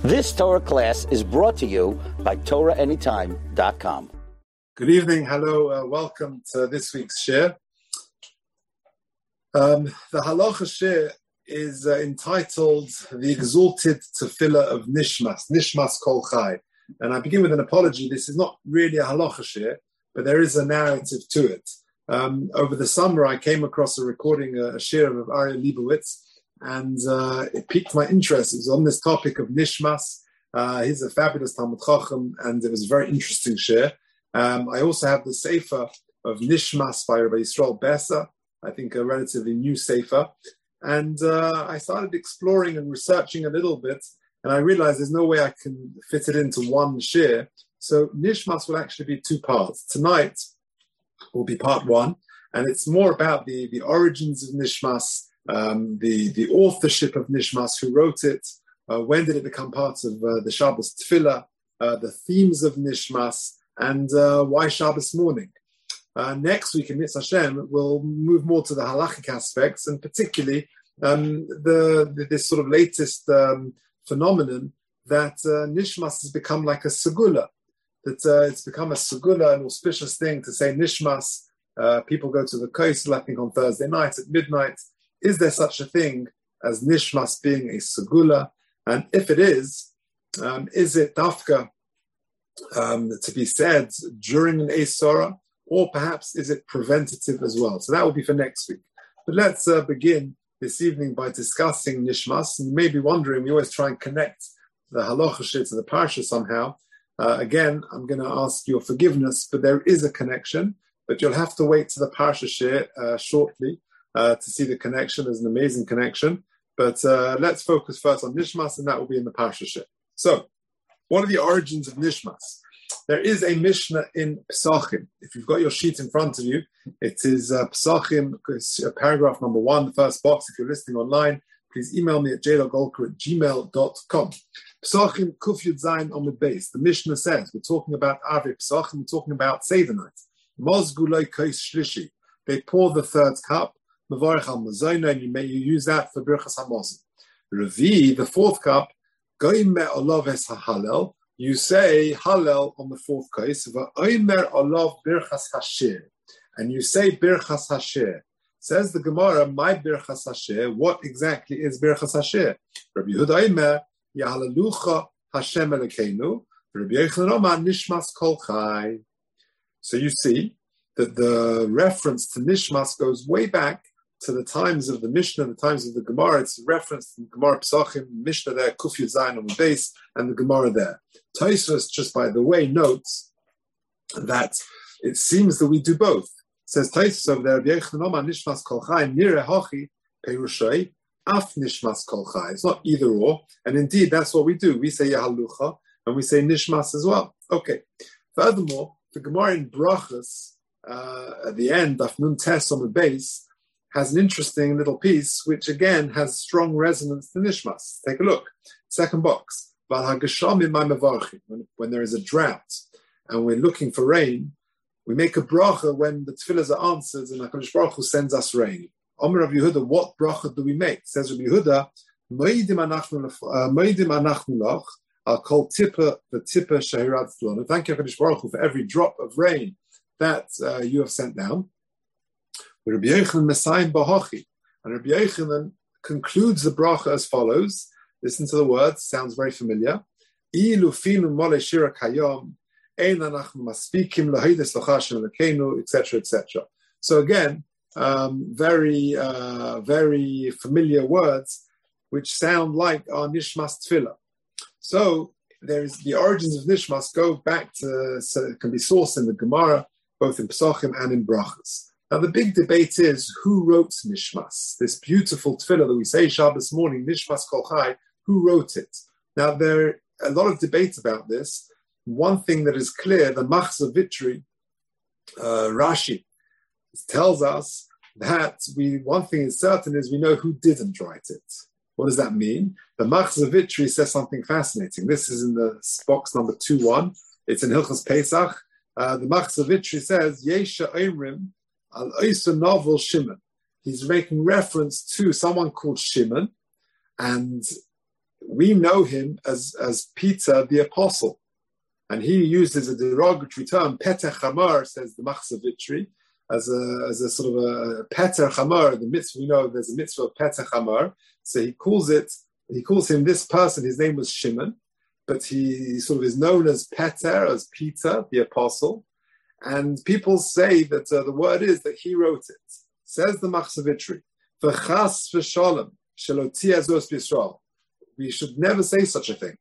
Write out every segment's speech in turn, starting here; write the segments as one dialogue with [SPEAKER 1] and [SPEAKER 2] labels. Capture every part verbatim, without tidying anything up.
[SPEAKER 1] This Torah class is brought to you by Torah Anytime dot com.
[SPEAKER 2] Good evening, hello, uh, welcome to this week's shir. Um, the halacha shir is uh, entitled The Exalted Tefillah of Nishmas, Nishmas Kol Chai. And I begin with an apology. This is not really a halacha shir, but there is a narrative to it. Um, over the summer, I came across a recording, a, a shir of Aryeh Leibowitz, and uh, it piqued my interest. It was on this topic of Nishmas. Uh, he's a fabulous Talmud Chacham, and it was a very interesting shir. Um, I also have the Sefer of Nishmas by Rabbi Yisrael Besser, I think a relatively new Sefer. And uh, I started exploring and researching a little bit, and I realized there's no way I can fit it into one shir. So Nishmas will actually be two parts. Tonight will be part one, and it's more about the, the origins of Nishmas, um, the, the authorship of Nishmas, who wrote it, uh, when did it become part of uh, the Shabbos Tefillah, uh, the themes of Nishmas, and uh, why Shabbos morning. Uh, next week in Mitzvah Hashem, we'll move more to the halachic aspects, and particularly um, the, the this sort of latest um, phenomenon that uh, Nishmas has become like a segula, that uh, it's become a segula, an auspicious thing to say Nishmas. Uh, people go to the Kosel, I think, on Thursday night at midnight. Is there such a thing as Nishmas being a segula? And if it is, um, is it dafka um, to be said during an Eisora? Or perhaps is it preventative as well? So that will be for next week. But let's uh, begin this evening by discussing Nishmas. And you may be wondering, we always try and connect the halacha shir to the parsha somehow. Uh, again, I'm going to ask your forgiveness, but there is a connection. But you'll have to wait to the parsha shir uh, shortly uh, to see the connection. There's an amazing connection. But uh, let's focus first on Nishmas, and that will be in the parsha shir. So, what are the origins of Nishmas? There is a Mishnah in Pesachim. If you've got your sheet in front of you, it is uh, Pesachim, uh, paragraph number one, the first box. If you're listening online, please email me at j golker at gmail dot com. Pesachim Kuf Yud Zayin Amud Beis. The Mishnah says, we're talking about Arvei Pesachim, we're talking about Seder night. Mozgu Loi Kos Shlishi. They pour the third cup, Mevarech Al Mazona, and you may you use that for Birchas HaMazon. Revi, the fourth cup, Goyim Me'olav Es HaHalel. You say Hallel on the fourth case, V'omer olav birchas hashir, and you say birchas hashir. Says the Gemara, my birchas hashir. What exactly is birchas hashir? Rabbi Yehuda Omer, Yahalelucha Hashem Elokeinu. Rabbi Yochanan Omer, Nishmas Kol Chai. So you see that the reference to Nishmas goes way back to the times of the Mishnah, the times of the Gemara. It's a reference to the Gemara Pesachim, Mishnah there, Kuf Yud Zayin on the base, and the Gemara there. Tosfos, just by the way, notes that it seems that we do both. It says Tosfos over there, Nishmas Kol Chai, Nire Hochi, Perushai, Af Nishmas Kol Chai. It's not either or, and indeed that's what we do. We say Yahalucha, and we say Nishmas as well. Okay. Furthermore, the Gemara in Brachas, uh, at the end, Daf Nun Tes on the base, has an interesting little piece, which again has strong resonance to Nishmas. Take a look. Second box. When, when there is a drought and we're looking for rain, we make a bracha when the tefillahs are answered and HaKadosh Baruch Hu sends us rain. Omer Rav Yehuda, what bracha do we make? Says Rav Yehuda, Moedim anachnu lach, I'll call tippa the tippa shehirat tlon. Thank you, HaKadosh Baruch Hu, for every drop of rain that uh, you have sent down. Rabbi Yochanan Messiah Bahachi, and Rabbi Yochanan concludes the bracha as follows. Listen to the words; sounds very familiar. Ilu finu mole shira kayom, ein anachnu maspikim lahides lachashem lekenu, et cetera, et cetera. So again, um, very, uh, very familiar words, which sound like our Nishmas Tefillah. So there is the origins of Nishmas go back to, so it can be sourced in the Gemara, both in Pesachim and in Brachas. Now, the big debate is who wrote Nishmas, this beautiful tefillah that we say Shabbos morning, Nishmas Kol Chai, who wrote it? Now, there are a lot of debates about this. One thing that is clear, the Machzor Vitri, uh, Rashi, tells us that we. one thing is certain is we know who didn't write it. What does that mean? The Machzor Vitri says something fascinating. This is in the box number two one. It's in Hilchos Pesach. Uh, the Machzor Vitri says, Yesha Oimrim, Al Oisa Novel Shimon. He's making reference to someone called Shimon, and we know him as, as Peter the Apostle. And he uses a derogatory term, Peter Chamar, says the Machzavitri, as a, as a sort of a Peter Chamar, the mitzvah, we know there's a mitzvah of Peter Chamar. So he calls it, he calls him this person, his name was Shimon, but he sort of is known as Peter, as Peter, the Apostle. And people say that uh, the word is that he wrote it. Says the Machzavitri, V'chas v'sholem, shelo tiyeh zos b'Yisrael. We should never say such a thing.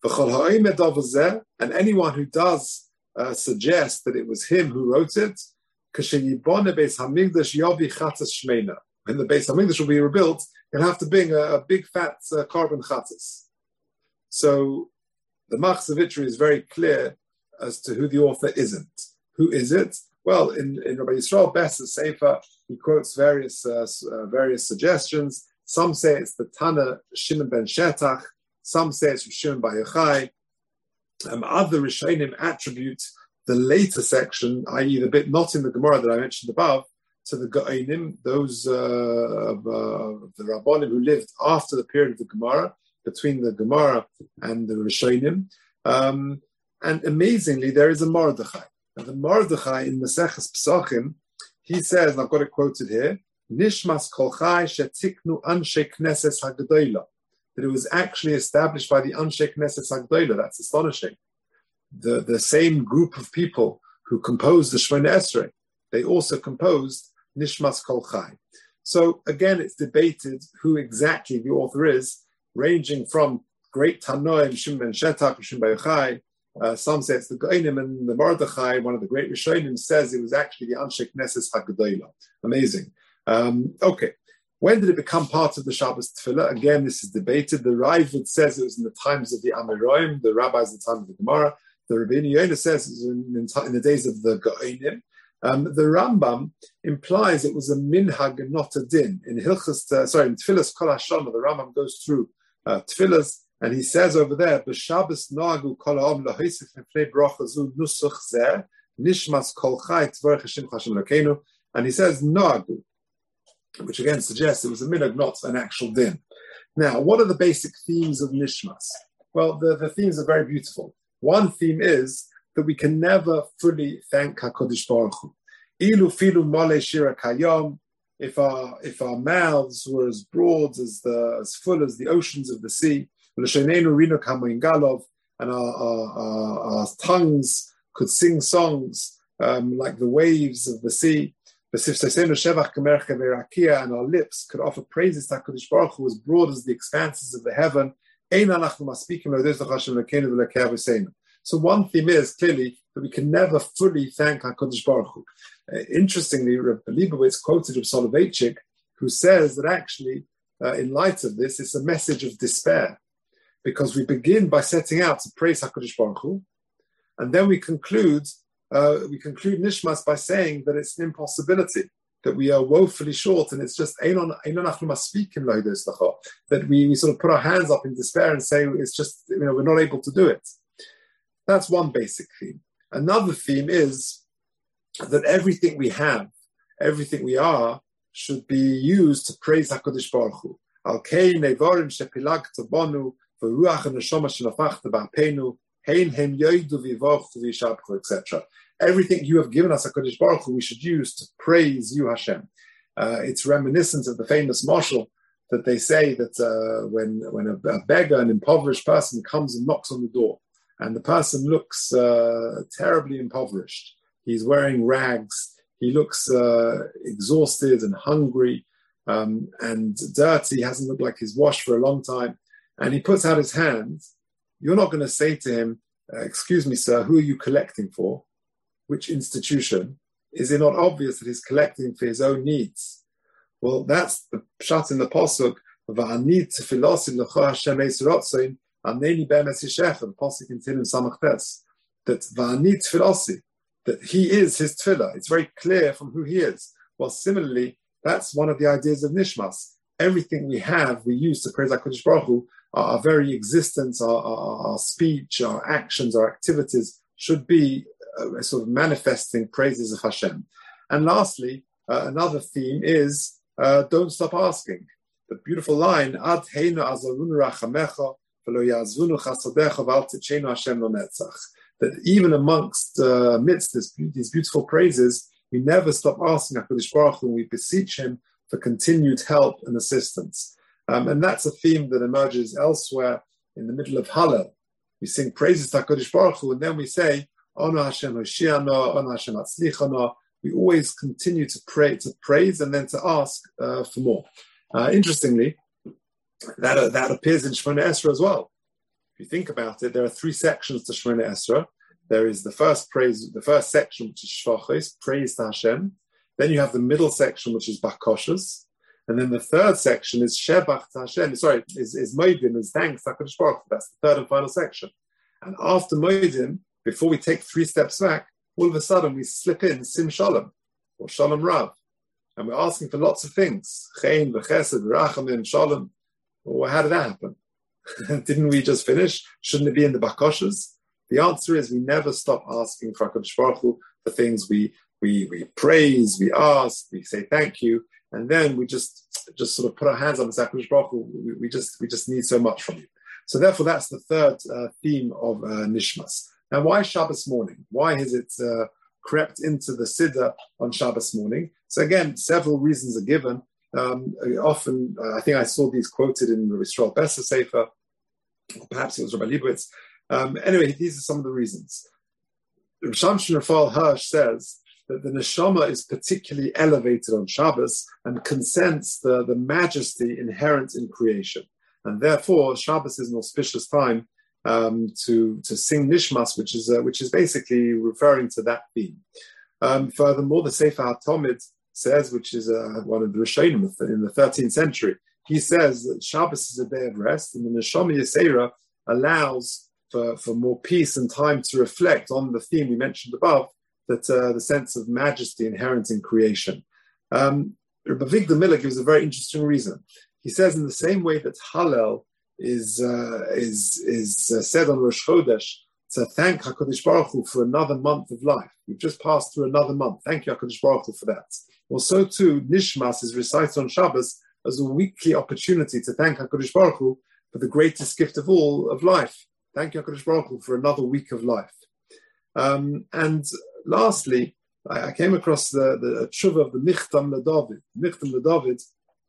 [SPEAKER 2] And anyone who does uh, suggest that it was him who wrote it, when the Beis Hamikdash will be rebuilt, you'll have to bring a, a big fat uh, carbon chatas. So the Machzavitri is very clear as to who the author isn't. Who is it? Well, in, in Rabbi Yisrael Besser's Sefer, he quotes various uh, uh, various suggestions. Some say it's the Tana Shimon ben Shetach. Some say it's Shimon bar Yochai. Um, other Rishonim attribute the later section, that is the bit not in the Gemara that I mentioned above, to the Gaonim, those uh, of uh, the Rabbanim who lived after the period of the Gemara, between the Gemara and the Rishonim. Um, and amazingly, there is a Mordechai. And the Mordechai in Maseches Pesachim, he says, and I've got it quoted here, Nishmas kol chai shetiknu anshe knesses hagdoila. That it was actually established by the anshe knesses hagdoila. That's astonishing. The, the same group of people who composed the Shemona Esrei, they also composed Nishmas kol chai. So again, it's debated who exactly the author is, ranging from great Tanoim, Shimon ben Shetach, Shimon bar Yochai. Uh, some say it's the Gaonim, and the Mordechai, one of the great Rishonim, says it was actually the Anshe Knesses HaGedolah. Amazing. Um, okay. When did it become part of the Shabbos Tefillah? Again, this is debated. The Raavad says it was in the times of the Amoraim, the rabbis at the time of the Gemara. The Rabbeinu Yonah says it was in, in, in the days of the Gaonim. Um, the Rambam implies it was a minhag and not a din. In Hilchas, uh, sorry, in Tefillas Kol HaShana, the Rambam goes through uh, Tefillas, and he says over there, "B'Shabbos noagu kol ha'om lahoisif mifnei bracha zu nusach zeh nishmas kol chai tvarech Hashem Hashem Elokeinu." And he says noagu, which again suggests it was a minhag, not an actual din. Now, what are the basic themes of nishmas? Well, the, the themes are very beautiful. One theme is that we can never fully thank HaKadosh Baruch Hu. Ilu filu male shira kayom. If our if our mouths were as broad as the as full as the oceans of the sea, and our, our, our, our tongues could sing songs um, like the waves of the sea, and our lips could offer praises to HaKadosh Baruch Hu as broad as the expanses of the heaven. So one theme is clearly that we can never fully thank HaKadosh Baruch Hu. Uh, interestingly, Rabbi Leibowitz quoted Rabbi Soloveitchik, who says that actually, uh, in light of this, it's a message of despair. Because we begin by setting out to praise HaKadosh Baruch Hu, and then we conclude uh, we conclude Nishmas by saying that it's an impossibility, that we are woefully short, and it's just that we, we sort of put our hands up in despair and say it's just, you know, we're not able to do it. That's one basic theme. Another theme is that everything we have, everything we are, should be used to praise HaKadosh Baruch Hu. Al-kei nevarim shepilagta bonu et cetera. Everything you have given us, HaKadosh Baruch Hu, we should use to praise you, Hashem. Uh, it's reminiscent of the famous mashal that they say that uh, when, when a, a beggar, an impoverished person, comes and knocks on the door, and the person looks uh, terribly impoverished. He's wearing rags. He looks uh, exhausted and hungry um, and dirty. He hasn't looked like he's washed for a long time. And he puts out his hands. You're not going to say to him, uh, excuse me, sir, who are you collecting for? Which institution? Is it not obvious that he's collecting for his own needs? Well, that's the pshat in the pasuk. Va'anit tefilosim l'cho Hashem eisrotzoin aneni be'emes yishech. The pasuk in Tehillim Samach Tes. That va'anit tefilosi, that he is his tefillah. It's very clear from who he is. Well, similarly, that's one of the ideas of Nishmas. Everything we have, we use to praise HaKadosh Baruch Hu. Our, our very existence, our, our, our speech, our actions, our activities should be uh, sort of manifesting praises of Hashem. And lastly, uh, another theme is uh, don't stop asking. The beautiful line, Ad heinu azarun rachamecha, That even amongst, uh, amidst this, these beautiful praises, we never stop asking HaKadosh Baruch Hu, and we beseech Him for continued help and assistance. Um, and that's a theme that emerges elsewhere in the middle of Hallel. We sing praises to HaKadosh Baruch Hu, and then we say, Ono Hashem Hoshiano, Ono Hashem Atzlichano. We always continue to pray, to praise, and then to ask uh, for more. Uh, interestingly, that uh, that appears in Shemona Esra as well. If you think about it, there are three sections to Shemona Esra. There is the first praise, the first section, which is Shvachos, praise to Hashem. Then you have the middle section, which is Bakoshas. And then the third section is Shebach to Hashem. Sorry, is, is Moedim, is thanks to HaKadosh Baruch Hu. That's the third and final section. And after Moedim, before we take three steps back, all of a sudden we slip in Sim Shalom, or Shalom Rav. And we're asking for lots of things. Chein, V'chesed, V'rachamim, Shalom. Well, how did that happen? Didn't we just finish? Shouldn't it be in the Bakoshas? The answer is we never stop asking for HaKadosh Baruch Hu for things we, we, we praise, we ask, we say thank you, and then we just just sort of put our hands on the HaKadosh Baruch Hu. We, we, just, we just need so much from you. So therefore, that's the third uh, theme of uh, Nishmas. Now, why Shabbos morning? Why has it uh, crept into the Siddur on Shabbos morning? So again, several reasons are given. Um, often, uh, I think I saw these quoted in the Yisrael Besser Sefer, or perhaps it was Rabbi Leibowitz. Um, anyway, these are some of the reasons. Shamshon Raphael Hirsch says that the neshama is particularly elevated on Shabbos and can sense the, the majesty inherent in creation. And therefore, Shabbos is an auspicious time um, to, to sing Nishmas, which is uh, which is basically referring to that theme. Um, furthermore, the Sefer HaTomid says, which is uh, one of the Rishonim in the thirteenth century, he says that Shabbos is a day of rest, and the Neshama Yisera allows for, for more peace and time to reflect on the theme we mentioned above, that uh, the sense of majesty inherent in creation. Um, Rabbi Victor Miller gives a very interesting reason. He says in the same way that Hallel is uh, is is uh, said on Rosh Chodesh to thank HaKadosh Baruch Hu for another month of life. We've just passed through another month. Thank you, HaKadosh Baruch Hu, for that. Well, so too, Nishmas is recited on Shabbos as a weekly opportunity to thank HaKadosh Baruch Hu for the greatest gift of all, of life. Thank you, HaKadosh Baruch Hu, for another week of life. Um, and lastly, I, I came across the, the tshuva of the Michtam LeDavid. Michtam LeDavid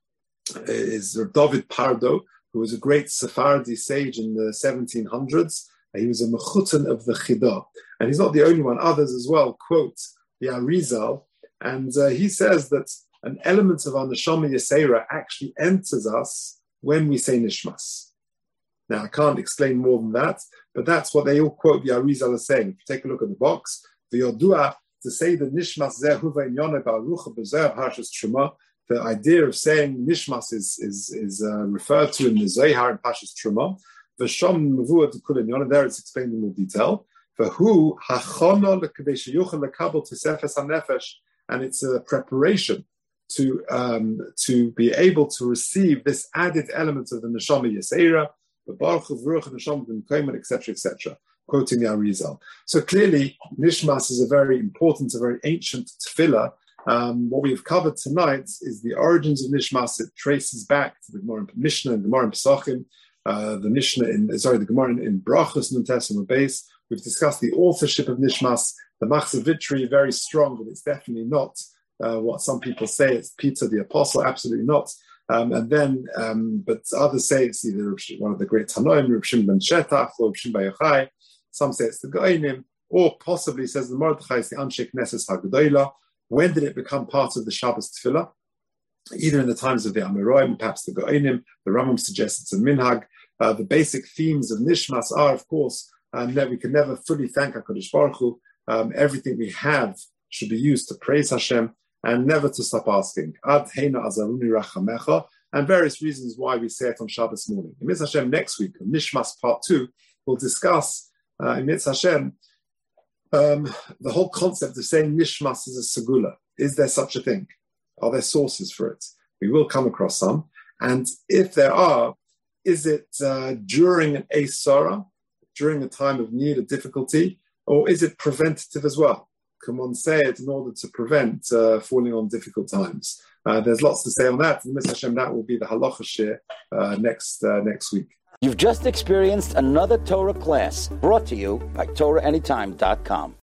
[SPEAKER 2] is David Pardo, who was a great Sephardi sage in the seventeen hundreds. He was a mechutan of the Chidah. And he's not the only one. Others as well quote the Arizal. And uh, he says that an element of our Neshama Yisera actually enters us when we say Nishmas. Now, I can't explain more than that, but that's what they all quote the Arizal as saying. If you take a look at the box, the Yodua, to say that Nishmas Zeh Huva Inyona Ba'arucha B'Zeh Parshas Truma, the idea of saying Nishmas is, is, is uh, referred to in the Zohar and Parshas Truma. V'sham Mavua T'Kul Inyona, there it's explained in more detail. V'hu Hachona L'Kavei Sheyuchel L'Kabel T'Sefes HaNefesh, and it's a preparation to um, to be able to receive this added element of the Neshama Yisera, the Baruch of Ruach and Neshama B'Mkoyman, et cetera, et cetera, quoting the Arizal. So clearly, Nishmas is a very important, a very ancient tefillah. Um, what we've covered tonight is the origins of Nishmas. It traces back to the Gemara in Mishnah and Gemara in Pesachim, uh, the Mishnah in, sorry, the Gemara in, in Brachos and Testament base. We've discussed the authorship of Nishmas. The Machzor Vitri, very strong, but it's definitely not uh, what some people say. It's Peter the Apostle, absolutely not. Um, and then, um, but others say it's either one of the great Tanoim, Reb Shimon ben Shetach, or Reb Shimon bar Yochai. Some say it's the Goinim, or possibly, says the Mordechai, it's the Anshe Knesses HaGedolah. When did it become part of the Shabbos Tefillah? Either in the times of the Amoraim, perhaps the Goinim. The Rambam suggests it's a minhag. Uh, the basic themes of Nishmas are, of course, um, that we can never fully thank HaKadosh Baruch Hu. Um, everything we have should be used to praise Hashem and never to stop asking. Ad heina azaruni rachamecha, and various reasons why we say it on Shabbos morning. In Mitzvah Hashem next week, Nishmas part two, we'll discuss uh, in Mitzvah Hashem um, the whole concept of saying Nishmas is a segula. Is there such a thing? Are there sources for it? We will come across some. And if there are, is it uh, during an Eisara, during a time of need or difficulty, or is it preventative as well? Can one say it in order to prevent uh, falling on difficult times? Uh, there's lots to say on that. In Mitzvah Hashem, that will be the halacha shir uh, next uh, next week.
[SPEAKER 1] You've just experienced another Torah class brought to you by Torah Anytime dot com.